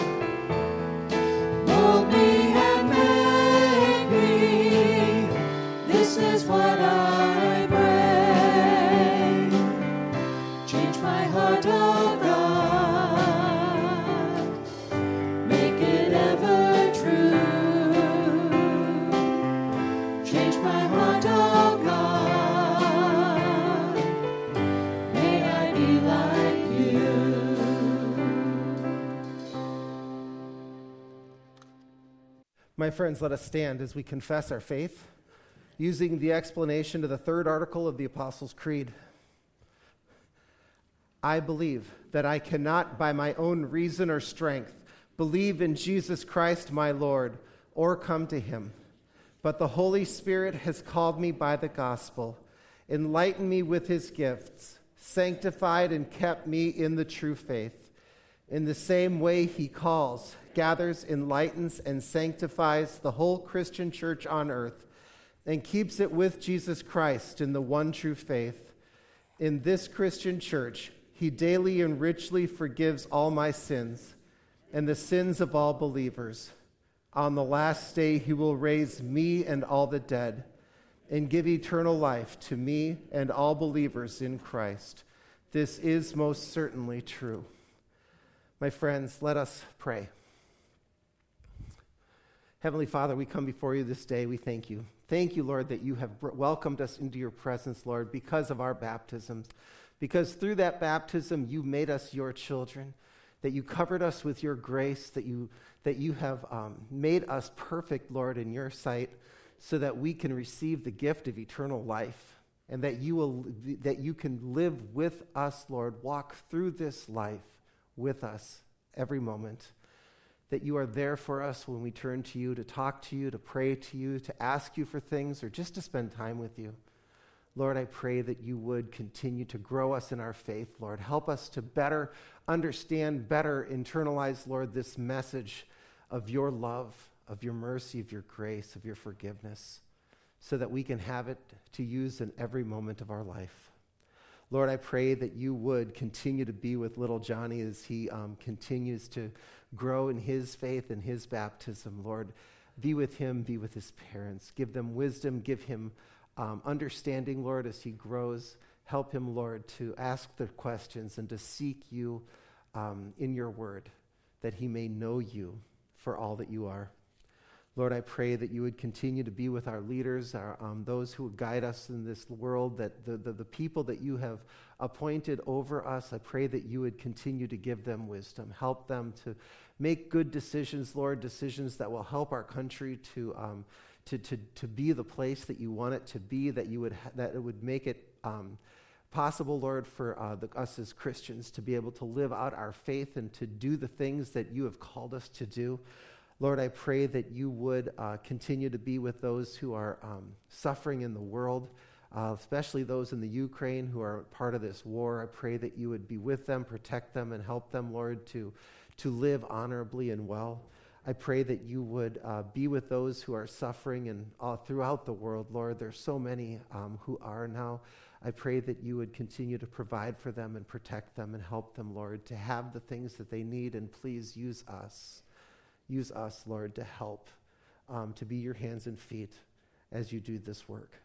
Mold me and make me, this is what I pray. Change my heart, oh God, make it ever true. Change my heart, oh God, may I be like you. My friends, let us stand as we confess our faith using the explanation to the third article of the Apostles' Creed. I believe that I cannot by my own reason or strength believe in Jesus Christ my Lord or come to him, but the Holy Spirit has called me by the gospel, enlightened me with his gifts, sanctified and kept me in the true faith. In the same way he calls, gathers, enlightens, and sanctifies the whole Christian church on earth and keeps it with Jesus Christ in the one true faith. In this Christian church, he daily and richly forgives all my sins and the sins of all believers. On the last day, he will raise me and all the dead and give eternal life to me and all believers in Christ. This is most certainly true. My friends, let us pray. Heavenly Father, we come before you this day. We thank you. Thank you, Lord, that you have welcomed us into your presence, Lord, because of our baptisms. Because through that baptism, you made us your children, that you covered us with your grace, that you, that you have um, made us perfect, Lord, in your sight, so that we can receive the gift of eternal life, and that you will, that you can live with us, Lord, walk through this life with us every moment, that you are there for us when we turn to you, to talk to you, to pray to you, to ask you for things, or just to spend time with you. Lord, I pray that you would continue to grow us in our faith, Lord. Help us to better understand, better internalize, Lord, this message of your love, of your mercy, of your grace, of your forgiveness, so that we can have it to use in every moment of our life. Lord, I pray that you would continue to be with little Johnny as he um, continues to grow in his faith and his baptism. Lord, be with him, be with his parents. Give them wisdom, give him um, understanding, Lord, as he grows. Help him, Lord, to ask the questions and to seek you um, in your word, that he may know you for all that you are. Lord, I pray that you would continue to be with our leaders, our, um, those who would guide us in this world, that the, the, the people that you have appointed over us, I pray that you would continue to give them wisdom. Help them to make good decisions, Lord, decisions that will help our country to um, to, to, to be the place that you want it to be, that you would ha- that it would make it um, possible, Lord, for uh, the, us as Christians to be able to live out our faith and to do the things that you have called us to do. Lord, I pray that you would uh, continue to be with those who are um, suffering in the world, uh, especially those in the Ukraine who are part of this war. I pray that you would be with them, protect them, and help them, Lord, to, to live honorably and well. I pray that you would uh, be with those who are suffering and uh, throughout the world, Lord. There's so many um, who are now. I pray that you would continue to provide for them and protect them and help them, Lord, to have the things that they need, and please use us. Use us, Lord, to help, um, to be your hands and feet as you do this work.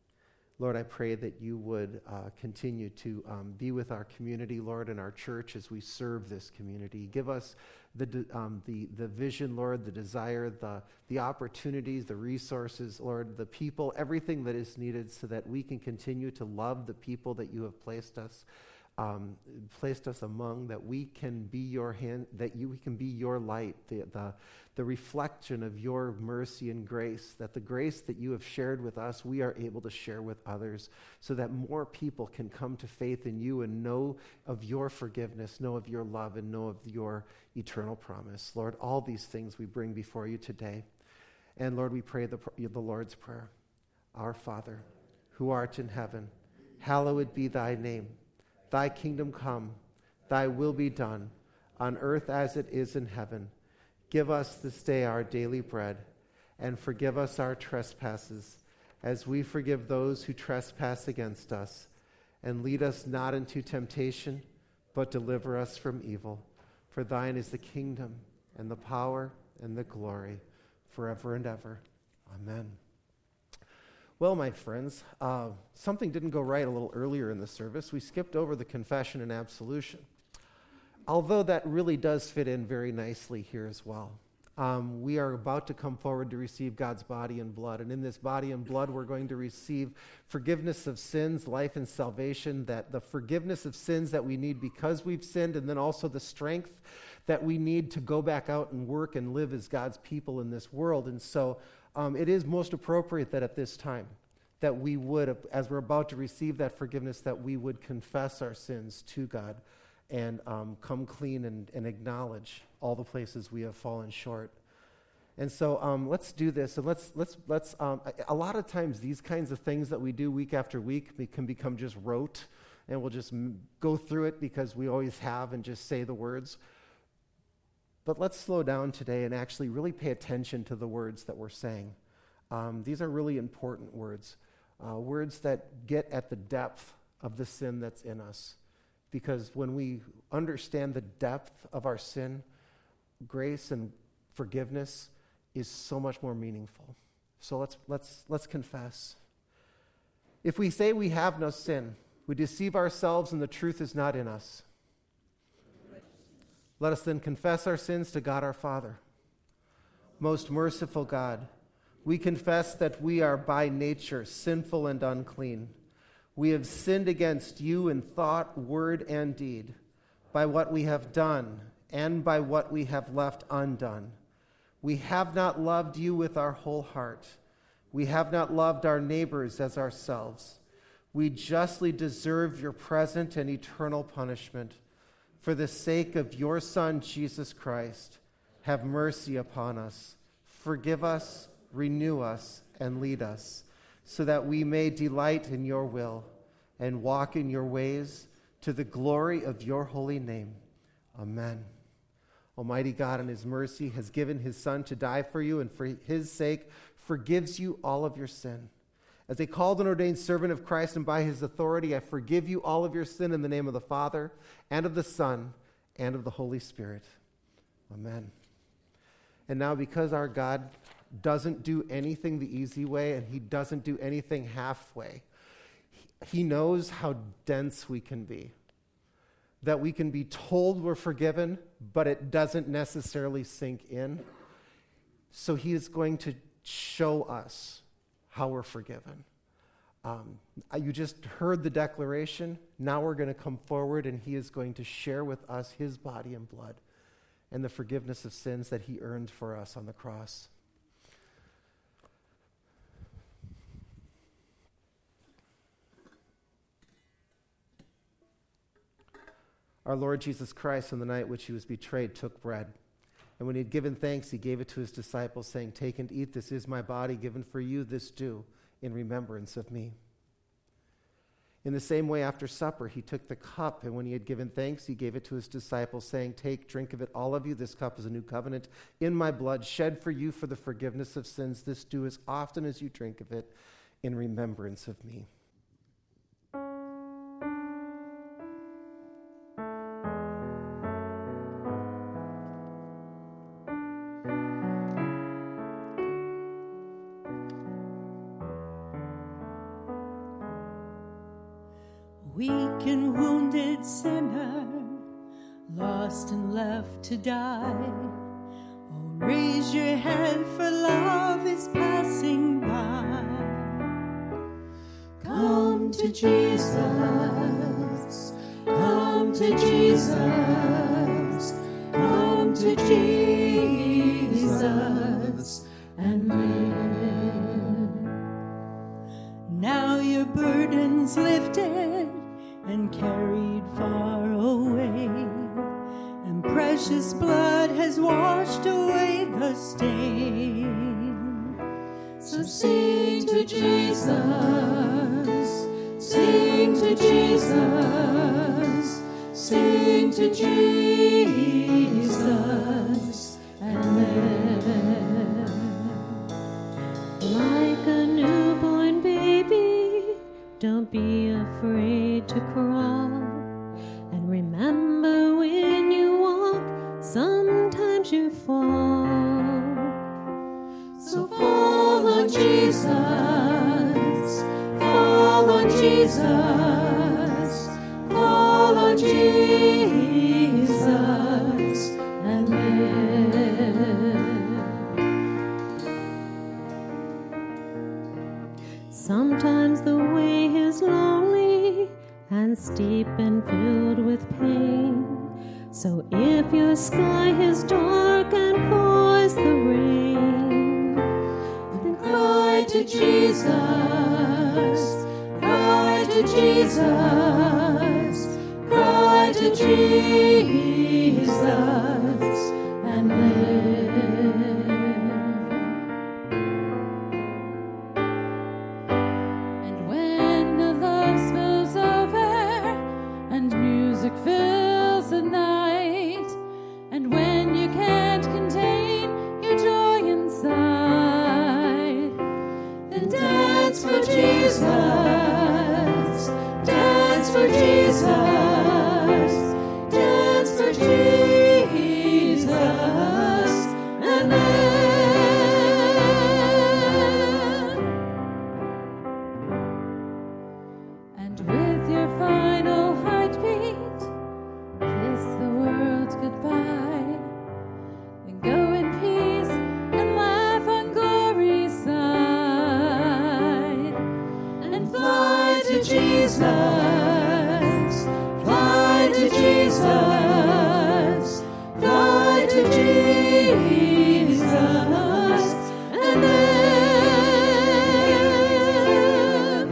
Lord, I pray that you would uh, continue to um, be with our community, Lord, and our church as we serve this community. Give us the de- um, the the vision, Lord, the desire, the the opportunities, the resources, Lord, the people, everything that is needed so that we can continue to love the people that you have placed us um, placed us among, that we can be your hand, that you we can be your light, the, the, the reflection of your mercy and grace, that the grace that you have shared with us, we are able to share with others, so that more people can come to faith in you and know of your forgiveness, know of your love, and know of your eternal promise. Lord, all these things we bring before you today. And Lord, we pray the, the Lord's Prayer. Our Father, who art in heaven, hallowed be thy name. Thy kingdom come, thy will be done, on earth as it is in heaven. Give us this day our daily bread, and forgive us our trespasses, as we forgive those who trespass against us. And lead us not into temptation, but deliver us from evil. For thine is the kingdom, and the power, and the glory, forever and ever. Amen. Well, my friends, uh, something didn't go right a little earlier in the service. We skipped over the confession and absolution, although that really does fit in very nicely here as well. Um, we are about to come forward to receive God's body and blood, and in this body and blood, we're going to receive forgiveness of sins, life, and salvation, that the forgiveness of sins that we need because we've sinned, and then also the strength that we need to go back out and work and live as God's people in this world. And so um, it is most appropriate that at this time that we would, as we're about to receive that forgiveness, that we would confess our sins to God and um, come clean and, and acknowledge all the places we have fallen short. And so um, let's do this, and let's let's let's. Um, a, a lot of times, these kinds of things that we do week after week be, can become just rote, and we'll just m- go through it because we always have and just say the words. But let's slow down today and actually really pay attention to the words that we're saying. Um, these are really important words, uh, words that get at the depth of the sin that's in us. Because when we understand the depth of our sin, grace and forgiveness is so much more meaningful. So let's let's let's confess. If we say we have no sin, we deceive ourselves and the truth is not in us. Let us then confess our sins to God our Father. Most merciful God, we confess that we are by nature sinful and unclean. We have sinned against you in thought, word, and deed, by what we have done and by what we have left undone. We have not loved you with our whole heart. We have not loved our neighbors as ourselves. We justly deserve your present and eternal punishment. For the sake of your Son, Jesus Christ, have mercy upon us. Forgive us, renew us, and lead us, so that we may delight in your will and walk in your ways to the glory of your holy name. Amen. Almighty God in his mercy has given his Son to die for you, and for his sake forgives you all of your sin. As a called and ordained servant of Christ and by his authority, I forgive you all of your sin in the name of the Father and of the Son and of the Holy Spirit. Amen. And now, because our God doesn't do anything the easy way and he doesn't do anything halfway, he knows how dense we can be. That we can be told we're forgiven, but it doesn't necessarily sink in. So he is going to show us how we're forgiven. Um, you just heard the declaration. Now we're going to come forward and he is going to share with us his body and blood and the forgiveness of sins that he earned for us on the cross. Our Lord Jesus Christ, on the night which he was betrayed, took bread. And when he had given thanks, he gave it to his disciples, saying, "Take and eat, this is my body given for you. This do in remembrance of me." In the same way, after supper, he took the cup, and when he had given thanks, he gave it to his disciples, saying, "Take, drink of it, all of you. This cup is a new covenant in my blood, shed for you for the forgiveness of sins. This do as often as you drink of it in remembrance of me." Weak and wounded sinner, lost and left to die. Oh, raise your head, for love is passing by. Come to Jesus, come Come to Jesus, come to Jesus and live. Now your burden's lifted and carried far away, and precious blood has washed away the stain. So sing to Jesus, sing to Jesus, sing to Jesus and live. Like a newborn baby, don't be afraid to crawl. And remember, when you walk, sometimes you fall. So fall on Jesus, fall on Jesus, fall on Jesus and live. Sometimes the way is lonely and steep and filled with pain. So if your sky is dark and pours the rain, then cry to Jesus, cry to Jesus, cry to Jesus and live. And when the love spills over and music fills the night, and when you can't contain your joy inside, then dance for Jesus, dance for Jesus, dance for Jesus and live. And with your final heartbeat, kiss the world goodbye. Then go in peace and laugh on glory's side. And fly to Jesus, fly to Jesus, fly to Jesus and live.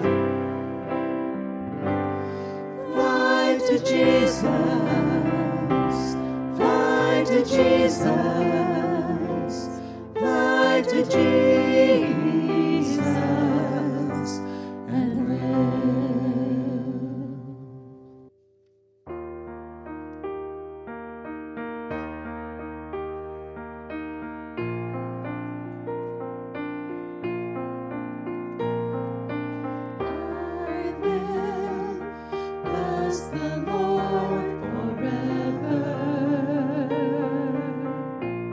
Fly to Jesus, fly to Jesus, fly to Jesus and live. I will bless the Lord forever.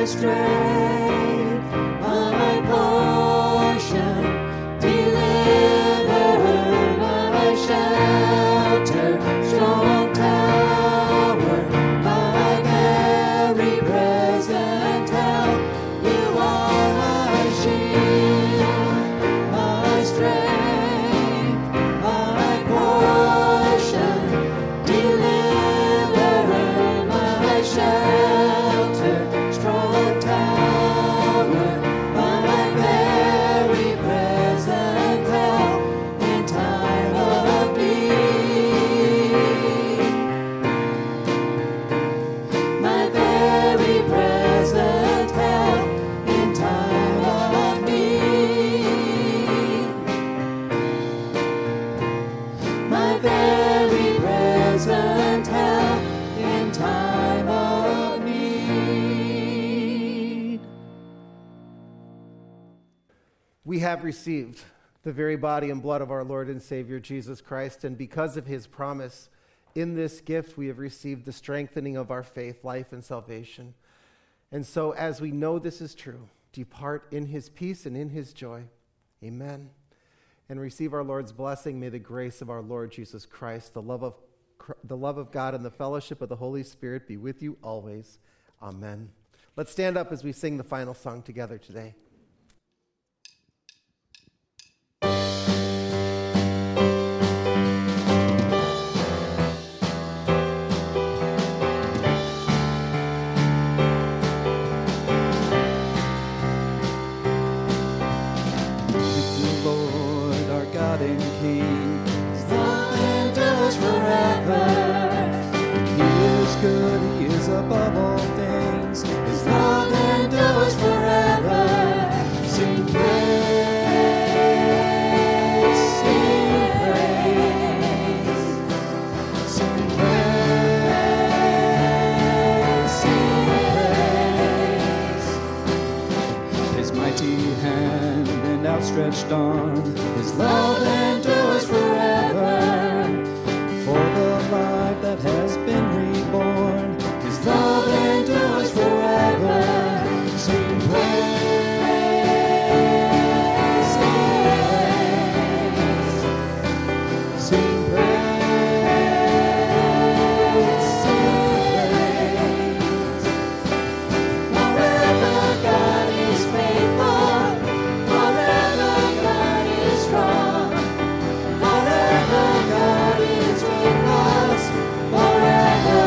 strength, my portion, deliverer, my shelter, strong tower, my very present help. You are my shield, my strength, my portion, deliverer, my shelter, strong tower, my very present help in time of need. My very present help in time of need. My very present help in time of need. We have received the very body and blood of our Lord and Savior Jesus Christ, and because of his promise in this gift, we have received the strengthening of our faith, life, and salvation. And so, as we know this is true, depart in his peace and in his joy. Amen. And receive our Lord's blessing. May the grace of our Lord Jesus Christ, the love of Cr- the love of God, and the fellowship of the Holy Spirit be with you always. Amen. Let's stand up as we sing the final song together today. The Lord, our God and King, His love endures forever. He is good, He is above all things. His love endures forever. Sing praise, sing praise, sing praise, sing praise. His mighty hand and outstretched arm, His Love endures forever. for the life that has been reborn. His love endures forever. Sing praise, sing praise, sing praise, sing praise. Forever God is faithful. Forever God is strong. Forever God is with us. Forever.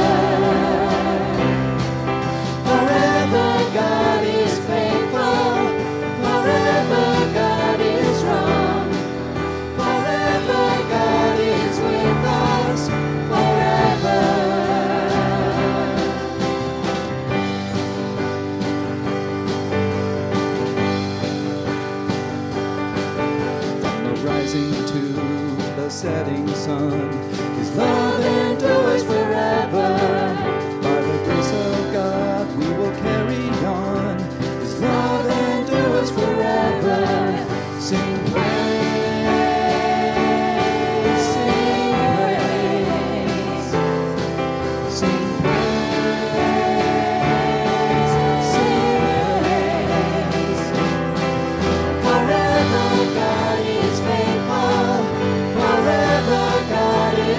Forever God is faithful. Forever God is strong. Forever God is with us. Forever. From the rising to the setting sun, His Love endures forever. by the grace of God we will carry on. His Love endures forever. Sing praise, sing praise, sing praise, sing praise. Forever God is faithful. Forever God is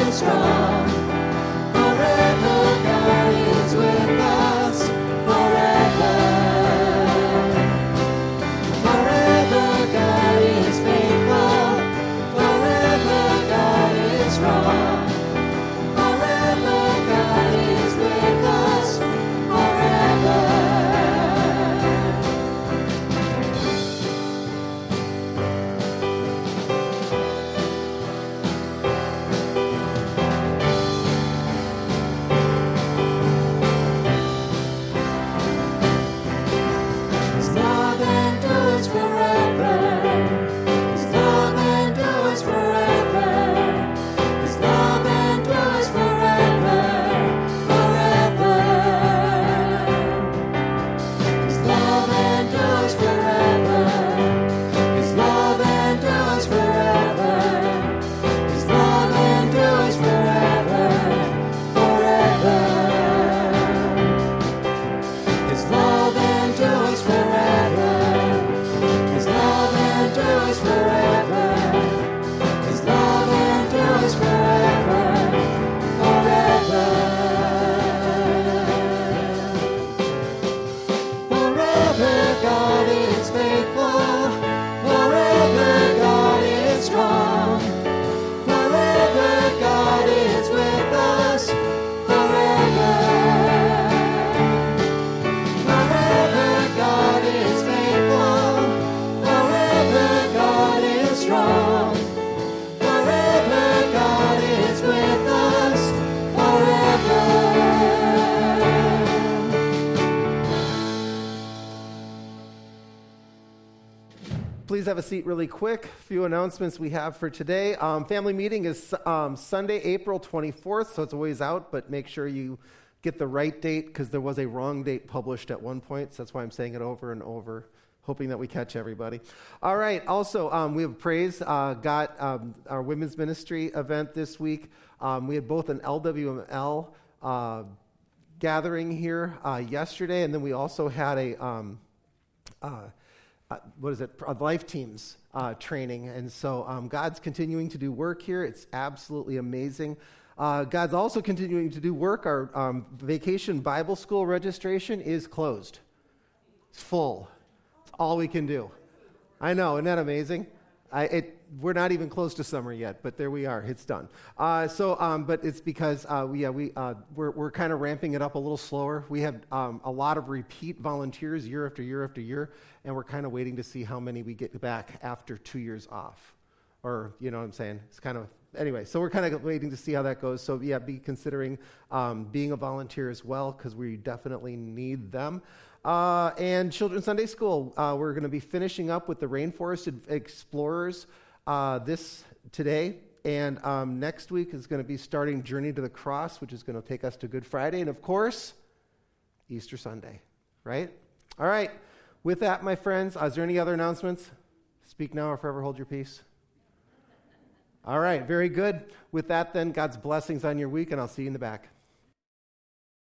Please have a seat really quick. A few announcements we have for today. Um, family meeting is um, Sunday, April twenty-fourth, so it's a ways out, but make sure you get the right date because there was a wrong date published at one point, so that's why I'm saying it over and over, hoping that we catch everybody. All right, also, um, we have praise. Uh, got um, our women's ministry event this week. Um, we had both an L W M L uh, gathering here uh, yesterday, and then we also had a... Um, uh, Uh, what is it, uh, Life Teams uh, training. And so um, God's continuing to do work here. It's absolutely amazing. Uh, God's also continuing to do work. Our um, vacation Bible school registration is closed. It's full. It's all we can do. I know, isn't that amazing? I, it, we're not even close to summer yet, but there we are. It's done. Uh, so, um, but it's because uh, we, yeah, we uh, we're we're kind of ramping it up a little slower. We have um, a lot of repeat volunteers year after year after year, and we're kind of waiting to see how many we get back after two years off, or you know what I'm saying? It's kind of anyway. So we're kind of waiting to see how that goes. So yeah, be considering um, being a volunteer as well because we definitely need them. Uh, and Children's Sunday School, uh, we're going to be finishing up with the Rainforest Explorers uh, this today, and um, next week is going to be starting Journey to the Cross, which is going to take us to Good Friday, and of course, Easter Sunday, right? All right, with that, my friends, uh, is there any other announcements? Speak now or forever hold your peace. All right, very good. With that, then, God's blessings on your week, and I'll see you in the back.